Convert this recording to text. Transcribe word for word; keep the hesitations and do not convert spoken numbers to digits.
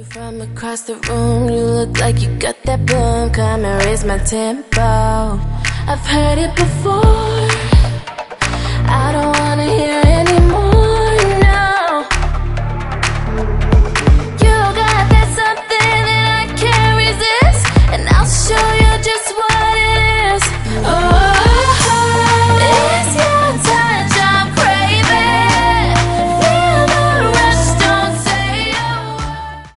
From across the room, you look like you got that boom. Come and raise my tempo. I've heard it before.